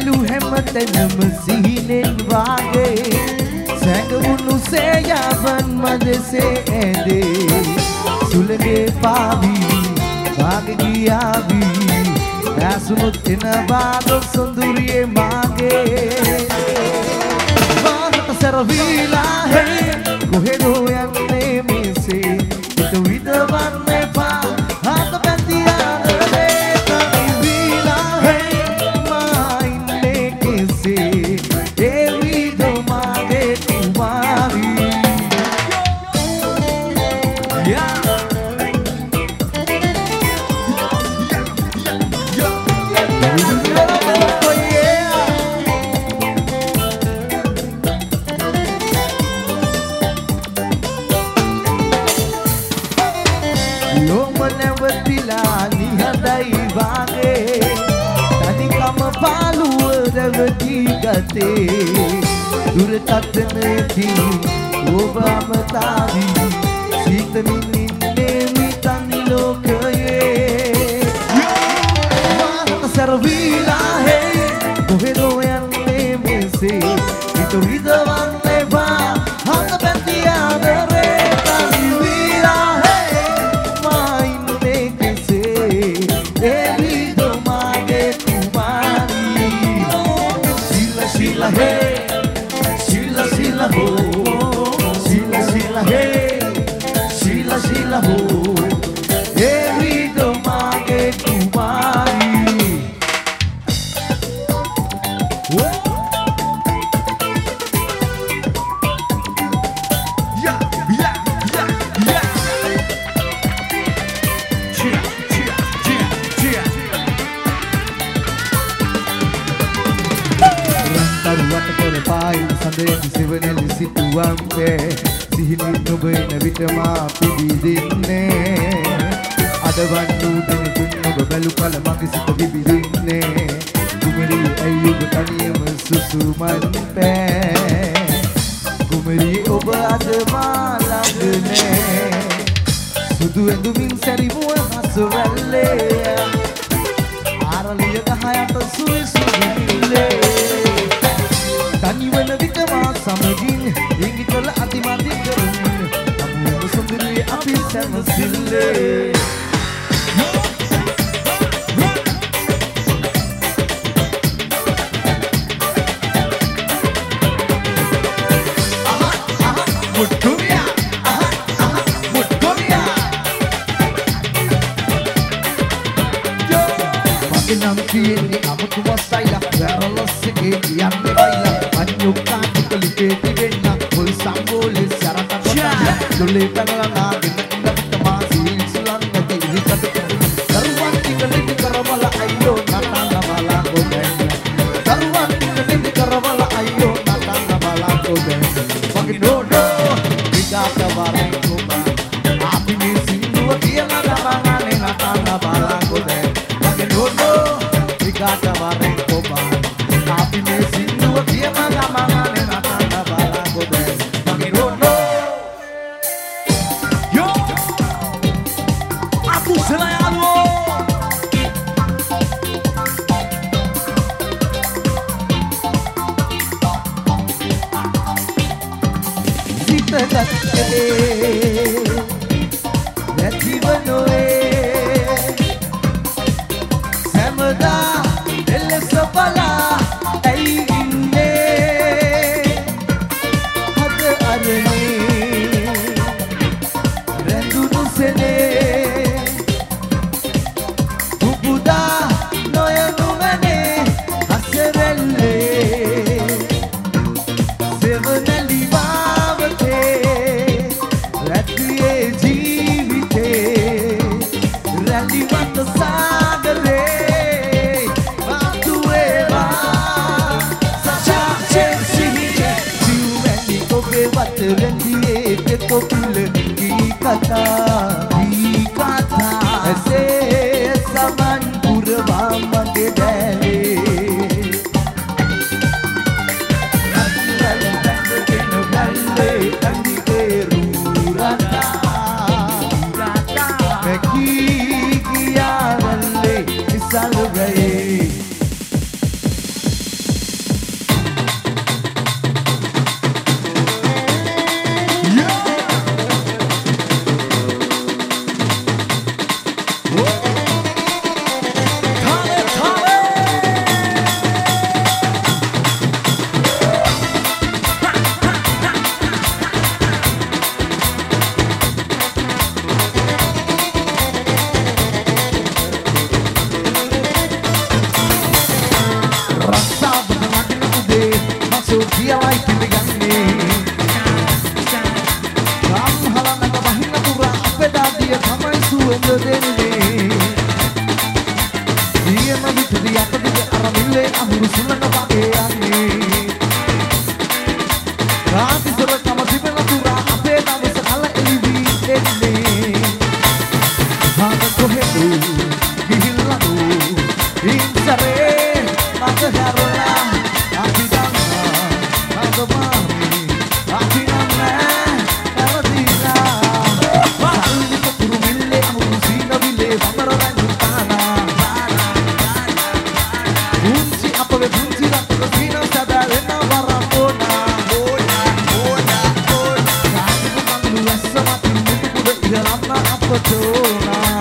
බැලු හැමතැනම සිහිනෙන් වාගේ සැඟවුණු සේයාවන් මදසේ ඇඳේ සුළගේ පාවී වාගේ ගියාවී ඇසුනුත් එන බාගොක් සොඳුරියේ මාගේ මාහට සැරවීලා හේ කොහෙදෝ යන්නේ මෙසේ හිත විදවන්න එපා හත පැතියාදේ තනිවීලා හේ මා ඉන්නේ කෙසේ ඒ විදෝ මාගේ කුමාරී ගතේ දුරතත්නදී ඔබ අමතාවී සීතමින් ඉන්නේ මිතන් ලෝකයේ මාහට සැරවීලා හේ කොහෙදෝ යන්නේ මෙසේ හිත විදවන්න එපා හත පැතියාදරේ තනිවීලා හේ මා ඉන්නේ කෙසේ ඒ විදෝ මාගේ කුමාරී Sheila hey, Sheila Sheila ho, Sheila Sheila hey, Sheila Sheila ho, every do mage kumari. Yeah, yeah, yeah, yeah. Cheer, cheer, cheer, cheer. Taruat kor pai sande sivanel situampe sihini nobeන විටම පිබිදින්නේ අදවන්නු දෙන තුන්නොබ බැලු කල මගේ සිත විවිදින්නේ කුමරි අයුබ තනියම සුසුමන් පෑ කුමරි ඔබ අද මා ළඟනේ සුදු ඇඳුමින් සැරිමුව හසුරල්ලේ ආරලිය ගහයට සුවි සුවිල්ලේ තනිවන විටමා සමගින් ඉඟි කළ අතිමදි කරමින් අමුම සුන්දරිය අපි සැමසිල්ලේ මුට්ටුමියා මුට්ටුමියා මගේ නම් තියෙන්නේ අමුතු වස්සයිලා වැරලොස්සගේ කියන්නේ බයිලා අන්‍යුක්තා කුලිපේ තිබෙන්න පොල් සම්බෝලේ සරට කොටා ලොලේ පැනලා නාගෙන ඉඳපතමා සීල් සුලන් නැති විකට දරුවන් ටිකලෙදි කරවල අයියෝ නටන්න බලා කොදෙන් දරුවන් ටිකලෙදි කරවල අයියෝ නටන්න බලා කොදෙන් මගේ නෝඩෝ විකාත වරෙන් කොබා අපි මේ සින්දුව කියලා ගමන්නේ නටන්න බලා කොදෙන් මගේ නෝඩෝ විකාත වරෙන් කොබා අපි මේ සින්දුව කියලා ගමන්නේ නටන්න බලා කොදෙන් මගේ නෝඩෝ යෝ අපු සලයලෝ සිතගත්තේ නැතිවනොේ හැමදා එලෙස බලා ඇයි ඉන්නේ හද අරනේ රැඳුණු සෙනේ උපුදා නොයනු මැනේ හසරල්ලේ සෙවනලි වාවතේ රැතියේ ජීවිතේ රැලි මත සාගරේ වාතුවේවා සචාචේ සිහියේ සිව්වැනි ඔබේ වත රැඳියේ තෙතොපුල කී කතා ඇසේ සමන් පුරවා මගේ දැලේ කියලායි පිළිගන්නේ රාම්හලනක වහින පුරා අපේ දාදිය තමයි සුවඳ දෙන්නේ ඊයම විතරි අපදිගේ අර මිල්ලේ අහුරු සුලන වගේ යන්නේ රාතිසර තම තිබෙන පුරා අපේ දවස කල එළිවි එන්නේ හාද කොහෙද ගිහිල්ලාද ඉන්සරේ මත හැරලා අපි දන්නා හද මාමි අපි නෑ කරදීලා සල්ලික පුරු මිල්ලේ අහුරු සීන විලේ වමර රංගු පානා පුංචි අපේ පුංචි රටක සීන සදා වෙන වරපෝනා Patona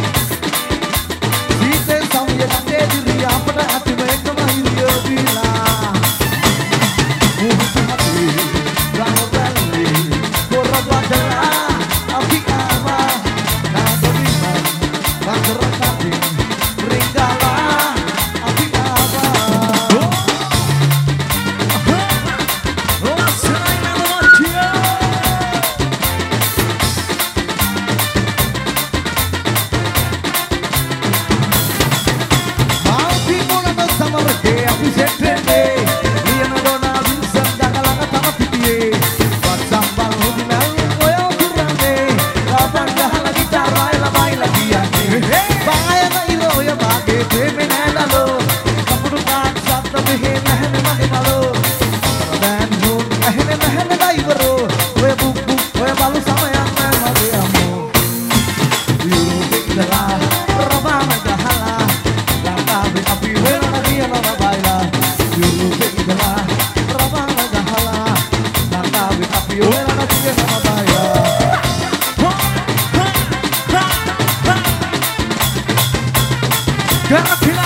Site samye late diri apna atme ekma hiliyo bila Muhti rahotali korabadala abikama nadorima bagrakati ringala abikama Oh saina machia Get up here!